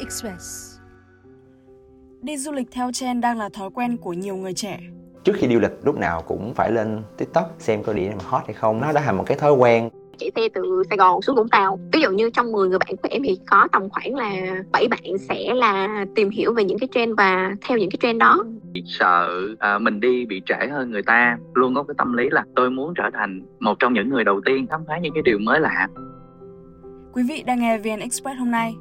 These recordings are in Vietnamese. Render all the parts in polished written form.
Express. Đi du lịch theo trend đang là thói quen của nhiều người trẻ. Trước khi đi du lịch lúc nào cũng phải lên TikTok xem có địa điểm hot hay không. Nó đã thành một cái thói quen. Chạy xe từ Sài Gòn xuống Vũng Tàu. Ví dụ như trong 10 người bạn của em thì có tầm khoảng là 7 bạn sẽ là tìm hiểu về những cái trend và theo những cái trend đó. Sợ mình đi bị trễ hơn người ta. Luôn có cái tâm lý là tôi muốn trở thành một trong những người đầu tiên khám phá những cái điều mới lạ. Quý vị đang nghe VN Express hôm nay.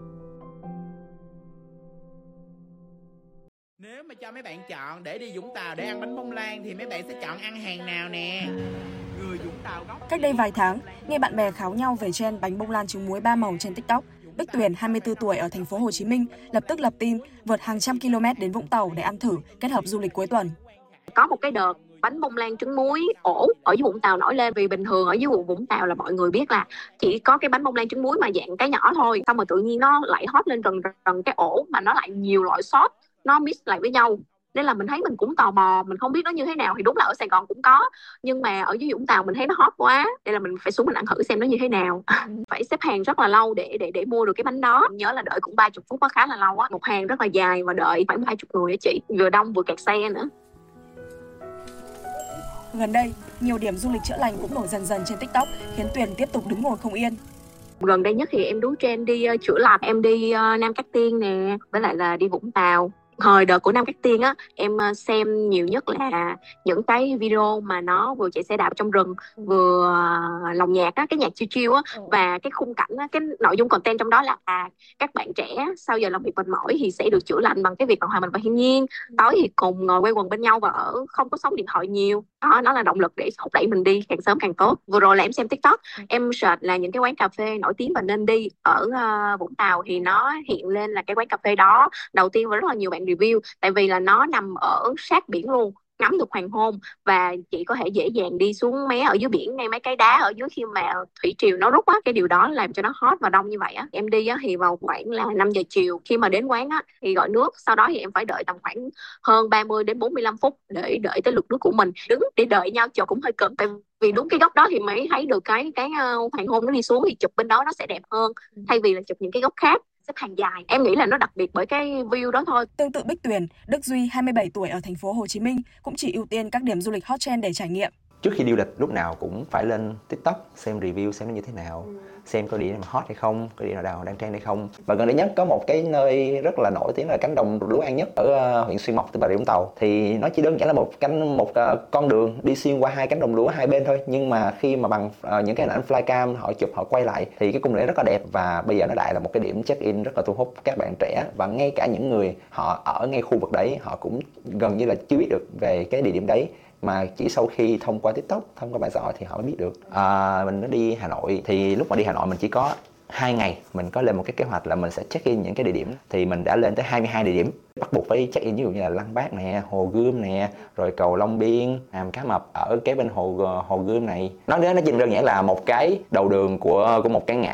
Nếu mà cho mấy bạn chọn để đi Vũng Tàu để ăn bánh bông lan thì mấy bạn sẽ chọn ăn hàng nào nè? Người Vũng Tàu gốc. Cách đây vài tháng, nghe bạn bè kháo nhau về trend bánh bông lan trứng muối 3 màu trên TikTok, Bích Tuyền, 24 tuổi ở thành phố Hồ Chí Minh, lập tức lập team vượt hàng trăm km đến Vũng Tàu để ăn thử, kết hợp du lịch cuối tuần. Có một cái đợt bánh bông lan trứng muối ổ ở dưới Vũng Tàu nổi lên, vì bình thường ở dưới Vũng Tàu là mọi người biết là chỉ có cái bánh bông lan trứng muối mà dạng cái nhỏ thôi, xong rồi tự nhiên nó lại hot lên rần cái ổ mà nó lại nhiều loại sốt nó mix lại với nhau, nên là mình thấy mình cũng tò mò, mình không biết nó như thế nào. Thì đúng là ở Sài Gòn cũng có, nhưng mà ở dưới Vũng Tàu mình thấy nó hot quá, đây là mình phải xuống mình ăn thử xem nó như thế nào. Phải xếp hàng rất là lâu để mua được cái bánh đó. Mình nhớ là đợi cũng 30 phút, khá là lâu á, một hàng rất là dài và đợi khoảng 20 người á chị, vừa đông vừa kẹt xe nữa. Gần đây, nhiều điểm du lịch chữa lành cũng nổi dần dần trên TikTok, khiến Tuyền tiếp tục đứng ngồi không yên. Gần đây nhất thì em đú trend đi chữa lành, em đi Nam Cát Tiên nè, với lại là đi Vũng Tàu. Thời đợt của Nam Cát Tiên á, em xem nhiều nhất là những cái video mà nó vừa chạy xe đạp trong rừng, vừa lồng nhạc á, cái nhạc chill chill á, và cái khung cảnh á, cái nội dung content trong đó là các bạn trẻ sau giờ làm việc mệt mỏi thì sẽ được chữa lành bằng cái việc hòa mình vào thiên nhiên. Tối thì cùng ngồi quây quần bên nhau và không có sóng điện thoại nhiều. Đó, nó là động lực để thúc đẩy mình đi càng sớm càng tốt. Vừa rồi là em xem TikTok, em search là những cái quán cà phê nổi tiếng và nên đi ở Vũng Tàu, thì nó hiện lên là cái quán cà phê đó đầu tiên và rất là nhiều bạn review, tại vì là nó nằm ở sát biển luôn, ngắm được hoàng hôn và chị có thể dễ dàng đi xuống mé ở dưới biển, ngay mấy cái đá ở dưới khi mà thủy triều nó rút á. Cái điều đó làm cho nó hot và đông như vậy á. Em đi á thì vào khoảng là 5 giờ chiều, khi mà đến quán á thì gọi nước, sau đó thì em phải đợi tầm khoảng hơn 30 đến 45 phút để đợi tới lượt nước của mình. Đứng để đợi nhau chờ cũng hơi cực, tại vì đúng cái góc đó thì mới thấy được cái hoàng hôn nó đi xuống, thì chụp bên đó nó sẽ đẹp hơn thay vì là chụp những cái góc khác xếp hàng dài. Em nghĩ là nó đặc biệt bởi cái view đó thôi. Tương tự Bích Tuyền, Đức Duy, 27 tuổi ở thành phố Hồ Chí Minh cũng chỉ ưu tiên các điểm du lịch hot trend để trải nghiệm. Trước khi đi du lịch lúc nào cũng phải lên TikTok xem review xem nó như thế nào, xem có địa điểm hot hay không, có địa điểm nào đang trend hay không. Và gần đây nhất có một cái nơi rất là nổi tiếng là cánh đồng lúa An Nhất ở huyện Xuyên Mộc, tỉnh Bà Rịa Vũng Tàu. Thì nó chỉ đơn giản là một con đường đi xuyên qua hai cánh đồng lúa hai bên thôi, nhưng mà khi mà bằng những cái hình ảnh flycam họ chụp họ quay lại thì cái cung đường rất là đẹp, và bây giờ nó đại là một cái điểm check-in rất là thu hút các bạn trẻ, và ngay cả những người họ ở ngay khu vực đấy họ cũng gần như là chưa biết được về cái địa điểm đấy, mà chỉ sau khi thông qua TikTok, thông qua mạng xã hội thì họ mới biết được. Mình nó đi Hà Nội thì lúc mà đi Hà Nội mình chỉ có 2 ngày, mình có lên một cái kế hoạch là mình sẽ check in những cái địa điểm, thì mình đã lên tới 22 địa điểm bắt buộc phải check in, ví dụ như là Lăng Bác nè, Hồ Gươm nè, rồi cầu Long Biên, Hàm Cá Mập ở kế bên hồ Gươm này. Nó chỉ đơn giản là một cái đầu đường của một cái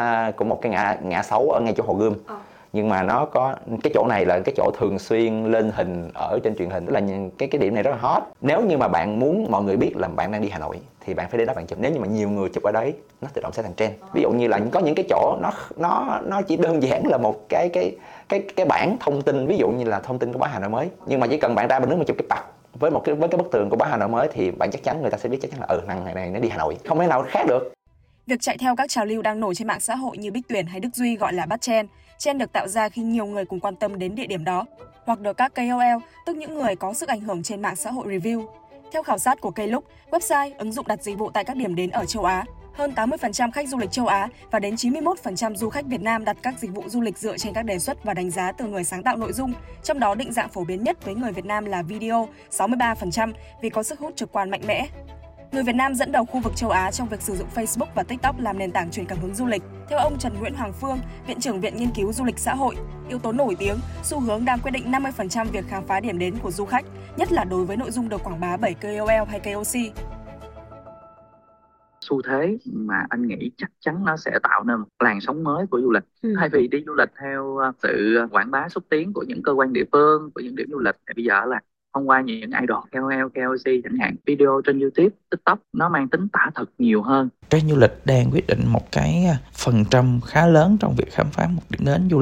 ngã xấu ở ngay chỗ Hồ Gươm. Nhưng mà nó có cái chỗ này là cái chỗ thường xuyên lên hình ở trên truyền hình, tức là cái điểm này rất là hot. Nếu như mà bạn muốn mọi người biết là bạn đang đi Hà Nội thì bạn phải đến đó bạn chụp. Nếu như mà nhiều người chụp ở đấy, nó tự động sẽ thành trend. Ví dụ như là có những cái chỗ nó chỉ đơn giản là một cái bảng thông tin, ví dụ như là thông tin của báo Hà Nội mới, nhưng mà chỉ cần bạn ra bên nước mà chụp cái bạc với cái bức tường của báo Hà Nội mới thì bạn chắc chắn người ta sẽ biết chắc chắn là thằng này nó đi Hà Nội, không thể nào khác được. Việc chạy theo các trào lưu đang nổi trên mạng xã hội như Bích Tuyền hay Đức Duy gọi là bắt trend. Trend được tạo ra khi nhiều người cùng quan tâm đến địa điểm đó, hoặc được các KOL, tức những người có sức ảnh hưởng trên mạng xã hội review. Theo khảo sát của Klook, website ứng dụng đặt dịch vụ tại các điểm đến ở châu Á, hơn 80% khách du lịch châu Á và đến 91% du khách Việt Nam đặt các dịch vụ du lịch dựa trên các đề xuất và đánh giá từ người sáng tạo nội dung, trong đó định dạng phổ biến nhất với người Việt Nam là video, 63% vì có sức hút trực quan mạnh mẽ. Người Việt Nam dẫn đầu khu vực châu Á trong việc sử dụng Facebook và TikTok làm nền tảng truyền cảm hứng du lịch. Theo ông Trần Nguyễn Hoàng Phương, Viện trưởng Viện Nghiên cứu Du lịch Xã hội, yếu tố nổi tiếng, xu hướng đang quyết định 50% việc khám phá điểm đến của du khách, nhất là đối với nội dung được quảng bá bởi KOL hay KOC. Xu thế mà anh nghĩ chắc chắn nó sẽ tạo nên một làn sóng mới của du lịch. Thay vì đi du lịch theo sự quảng bá xúc tiến của những cơ quan địa phương, của những điểm du lịch, thì bây giờ là thông qua những idol, KOL, KOC chẳng hạn, video trên YouTube, TikTok nó mang tính tả thực nhiều hơn. Trend du lịch đang quyết định một cái phần trăm khá lớn trong việc khám phá một điểm đến du lịch.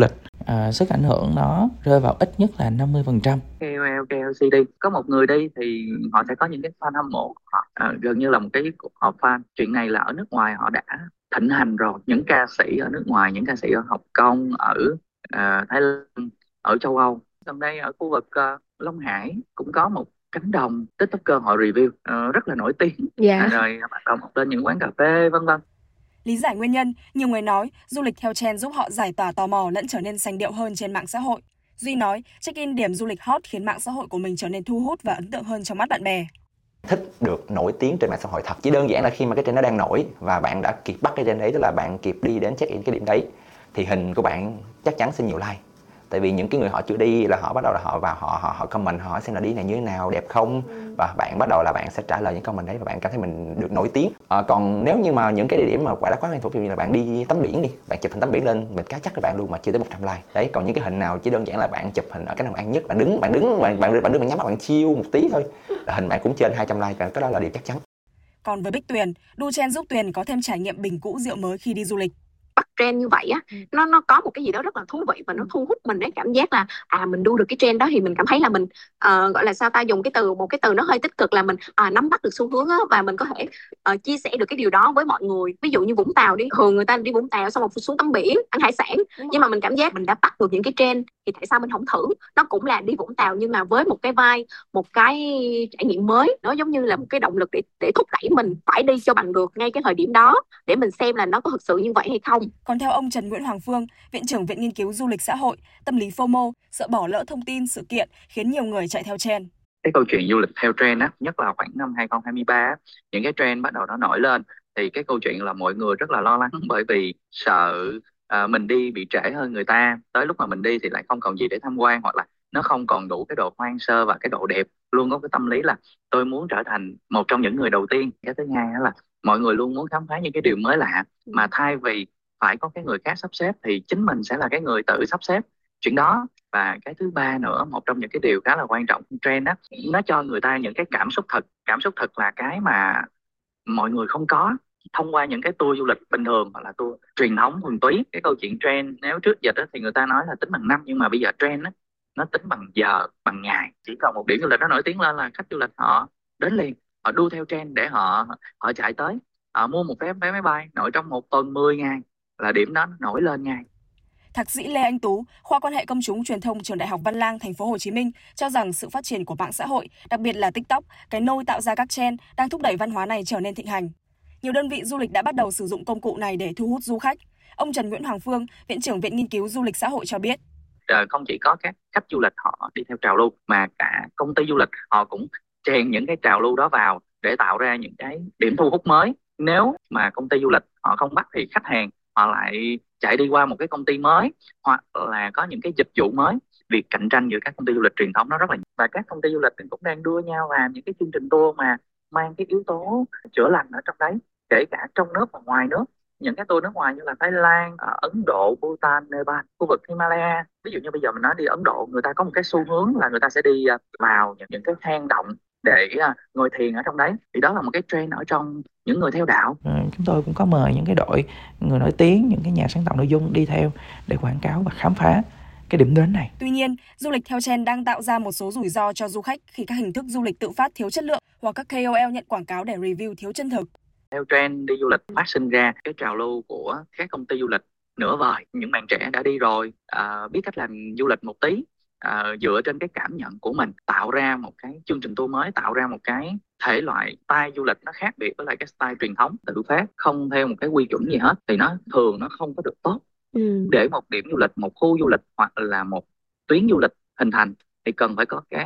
sức ảnh hưởng nó rơi vào ít nhất là 50%. KOL, KLC đi, có một người đi thì họ sẽ có những cái fan hâm mộ của họ, gần như là một cái cuộc họp fan. Chuyện này là ở nước ngoài họ đã thịnh hành rồi. Những ca sĩ ở nước ngoài, những ca sĩ ở Hồng Kông, ở Thái Lan, ở châu Âu, gần đây ở khu vực Long Hải cũng có một cánh đồng TikToker họ review rất là nổi tiếng. Rồi bắt đầu mọc lên những quán cà phê vân vân. Lý giải nguyên nhân, nhiều người nói du lịch theo trend giúp họ giải tỏa tò mò lẫn trở nên sành điệu hơn trên mạng xã hội. Duy nói check-in điểm du lịch hot khiến mạng xã hội của mình trở nên thu hút và ấn tượng hơn trong mắt bạn bè. Thích được nổi tiếng trên mạng xã hội thật. Chỉ đơn giản là khi mà cái trend nó đang nổi và bạn đã kịp bắt cái trend đấy, tức là bạn kịp đi đến check-in cái điểm đấy, thì hình của bạn chắc chắn sẽ nhiều like. Tại vì những cái người họ chưa đi là họ bắt đầu là họ vào họ comment, họ hỏi xem là đi này như thế nào, đẹp không, và bạn bắt đầu là bạn sẽ trả lời những comment đấy và bạn cảm thấy mình được nổi tiếng. Còn nếu như mà những cái địa điểm mà quả đã quá quen thuộc, ví dụ như là bạn đi tắm biển đi, bạn chụp hình tắm biển lên, mình cá chắc các bạn luôn mà chưa tới 100 like. Đấy, còn những cái hình nào chỉ đơn giản là bạn chụp hình ở cái nào ăn nhất, bạn đứng bạn nhắm mắt bạn chill một tí thôi, là hình bạn cũng trên 200 like, cái đó là điều chắc chắn. Còn với Bích Tuyền, đu trend giúp Tuyền có thêm trải nghiệm bình cũ rượu mới khi đi du lịch. Bắt trend như vậy á, nó có một cái gì đó rất là thú vị và nó thu hút mình đấy, cảm giác là mình đu được cái trend đó thì mình cảm thấy là mình gọi là sao ta, dùng một cái từ nó hơi tích cực là mình nắm bắt được xu hướng á, và mình có thể chia sẻ được cái điều đó với mọi người. Ví dụ như Vũng Tàu đi, thường người ta đi Vũng Tàu xong rồi xuống tắm biển, ăn hải sản, nhưng mà mình cảm giác mình đã bắt được những cái trend thì tại sao mình không thử? Nó cũng là đi Vũng Tàu nhưng mà với một cái vibe, một cái trải nghiệm mới, nó giống như là một cái động lực để thúc đẩy mình phải đi cho bằng được ngay cái thời điểm đó, để mình xem là nó có thực sự như vậy hay không. Còn theo ông Trần Nguyễn Hoàng Phương, Viện trưởng Viện Nghiên cứu Du lịch Xã hội, tâm lý FOMO, sợ bỏ lỡ thông tin sự kiện khiến nhiều người chạy theo trend. Cái câu chuyện du lịch theo trend á, nhất là khoảng năm 2023 á, những cái trend bắt đầu nó nổi lên thì cái câu chuyện là mọi người rất là lo lắng bởi vì sợ mình đi bị trễ hơn người ta, tới lúc mà mình đi thì lại không còn gì để tham quan, hoặc là nó không còn đủ cái độ hoang sơ và cái độ đẹp. Luôn có cái tâm lý là tôi muốn trở thành một trong những người đầu tiên. Cái thứ hai là mọi người luôn muốn khám phá những cái điều mới lạ, mà thay vì phải có cái người khác sắp xếp thì chính mình sẽ là cái người tự sắp xếp chuyện đó. Và cái thứ ba nữa, một trong những cái điều khá là quan trọng của trend á, nó cho người ta những cái cảm xúc thật. Cảm xúc thật là cái mà mọi người không có thông qua những cái tour du lịch bình thường hoặc là tour truyền thống thuần túy. Cái câu chuyện trend nếu trước dịch á, thì người ta nói là tính bằng năm, nhưng mà bây giờ trend á, nó tính bằng giờ, bằng ngày. Chỉ cần một điểm du lịch nó nổi tiếng lên là khách du lịch họ đến liền, họ đu theo trend để họ chạy tới, họ mua một vé máy bay nội trong một tuần 10 ngày là điểm đó nó nổi lên ngay. Thạc sĩ Lê Anh Tú, khoa quan hệ công chúng truyền thông trường Đại học Văn Lang, thành phố Hồ Chí Minh cho rằng sự phát triển của mạng xã hội, đặc biệt là TikTok, cái nôi tạo ra các trend đang thúc đẩy văn hóa này trở nên thịnh hành. Nhiều đơn vị du lịch đã bắt đầu sử dụng công cụ này để thu hút du khách. Ông Trần Nguyễn Hoàng Phương, Viện trưởng Viện Nghiên cứu Du lịch Xã hội cho biết. Không chỉ có các khách du lịch họ đi theo trào lưu, mà cả công ty du lịch họ cũng chèn những cái trào lưu đó vào để tạo ra những cái điểm thu hút mới. Nếu mà công ty du lịch họ không bắt thì khách hàng họ lại chạy đi qua một cái công ty mới, hoặc là có những cái dịch vụ mới. Việc cạnh tranh giữa các công ty du lịch truyền thống nó rất là nhiều. Và các công ty du lịch cũng đang đua nhau làm những cái chương trình tour mà mang cái yếu tố chữa lành ở trong đấy, kể cả trong nước và ngoài nước. Những cái tour nước ngoài như là Thái Lan, Ấn Độ, Bhutan, Nepal, khu vực Himalaya. Ví dụ như bây giờ mình nói đi Ấn Độ, người ta có một cái xu hướng là người ta sẽ đi vào những cái hang động để ngồi thiền ở trong đấy. Thì đó là một cái trend ở trong những người theo đạo. Chúng tôi cũng có mời những cái đội người nổi tiếng, những cái nhà sáng tạo nội dung đi theo để quảng cáo và khám phá cái điểm đến này. Tuy nhiên, du lịch theo trend đang tạo ra một số rủi ro cho du khách khi các hình thức du lịch tự phát thiếu chất lượng hoặc các KOL nhận quảng cáo để review thiếu chân thực. Theo trend đi du lịch phát sinh ra cái trào lưu của các công ty du lịch nửa vời. Những bạn trẻ đã đi rồi, biết cách làm du lịch một tí, dựa trên cái cảm nhận của mình tạo ra một cái chương trình tour mới, tạo ra một cái thể loại style du lịch nó khác biệt với lại cái style truyền thống tự phát, không theo một cái quy chuẩn gì hết, thì nó thường nó không có được tốt. Để một điểm du lịch, một khu du lịch hoặc là một tuyến du lịch hình thành thì cần phải có các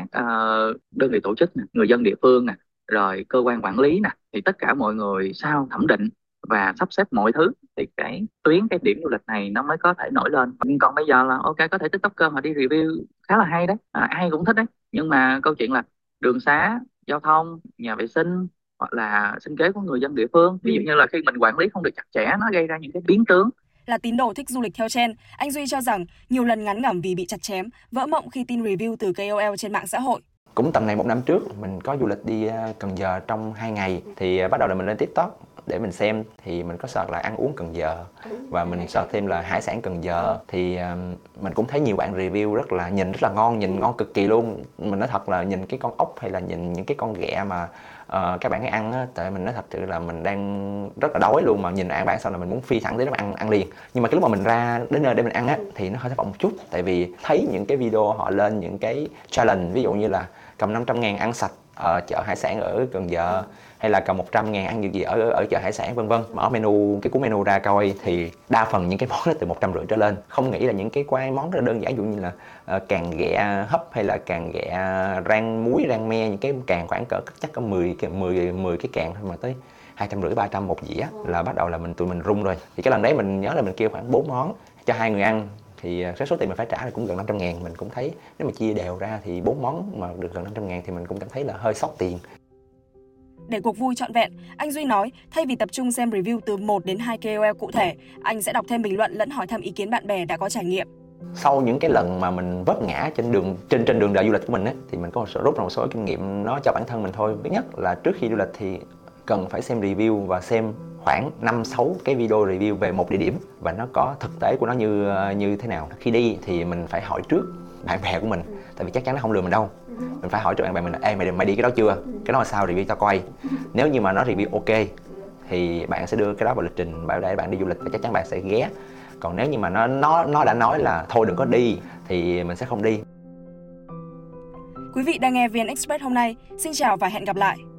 đơn vị tổ chức, người dân địa phương, rồi cơ quan quản lý, thì tất cả mọi người sau thẩm định và sắp xếp mọi thứ thì cái điểm du lịch này nó mới có thể nổi lên. Còn bây giờ là ok, có thể TikToker mà đi review khá là hay đấy, ai cũng thích đấy, nhưng mà câu chuyện là đường xá, giao thông, nhà vệ sinh hoặc là sinh kế của người dân địa phương, ví dụ như là khi mình quản lý không được chặt chẽ, nó gây ra những cái biến tướng. Là tín đồ thích du lịch theo trend, anh Duy cho rằng nhiều lần ngán ngẩm vì bị chặt chém, vỡ mộng khi tin review từ KOL trên mạng xã hội. Cũng tầm này 1 năm trước, mình có du lịch đi Cần Giờ trong 2 ngày thì bắt đầu là mình lên TikTok để mình xem, thì mình có search là ăn uống Cần Giờ và mình search thêm là hải sản Cần Giờ, thì mình cũng thấy nhiều bạn review rất là ngon, nhìn ngon cực kỳ luôn. Mình nói thật là nhìn cái con ốc hay là nhìn những cái con ghẹ mà các bạn ấy ăn á, tại mình nói thật sự là mình đang rất là đói luôn, mà nhìn bạn xong là mình muốn phi thẳng tới đó mà ăn liền. Nhưng mà cái lúc mà mình ra đến nơi để mình ăn á thì nó hơi thất vọng một chút, tại vì thấy những cái video họ lên những cái challenge, ví dụ như là cầm 500.000 ăn sạch ở chợ hải sản ở Cần Giờ, hay là cầm 100.000 ăn gì ở chợ hải sản vân vân. Mở menu, cái cuốn menu ra coi thì đa phần những cái món đó từ 150 trở lên. Không nghĩ là những cái món rất là đơn giản, ví dụ như là càng ghẹ hấp hay là càng ghẹ rang muối, rang me, những cái càng khoảng cỡ chắc có 10 cái càng thôi mà tới 250-300 một dĩa là bắt đầu là tụi mình rung rồi. Thì cái lần đấy mình nhớ là mình kêu khoảng 4 món cho 2 người ăn, thì cái số tiền mình phải trả là cũng gần 500.000. Mình cũng thấy nếu mà chia đều ra thì 4 món mà được gần 500.000 thì mình cũng cảm thấy là hơi sót tiền. Để cuộc vui trọn vẹn, anh Duy nói thay vì tập trung xem review từ 1 đến 2 KOL cụ thể, anh sẽ đọc thêm bình luận lẫn hỏi thăm ý kiến bạn bè đã có trải nghiệm. Sau những cái lần mà mình vấp ngã trên đường đời du lịch của mình á, thì mình có rút ra một số kinh nghiệm nó cho bản thân mình thôi. Thứ nhất là trước khi du lịch thì cần phải xem review và xem khoảng 5-6 cái video review về một địa điểm và nó có thực tế của nó như thế nào. Khi đi thì mình phải hỏi trước bạn bè của mình, tại vì chắc chắn nó không lừa mình đâu. Mình phải hỏi trước bạn bè mình là ê mày đi cái đó chưa, cái đó là sao, review tao coi. Nếu như mà nó review ok thì bạn sẽ đưa cái đó vào lịch trình để bạn đi du lịch và chắc chắn bạn sẽ ghé. Còn nếu như mà nó đã nói là thôi đừng có đi thì mình sẽ không đi. Quý vị đang nghe VN Express hôm nay. Xin chào và hẹn gặp lại.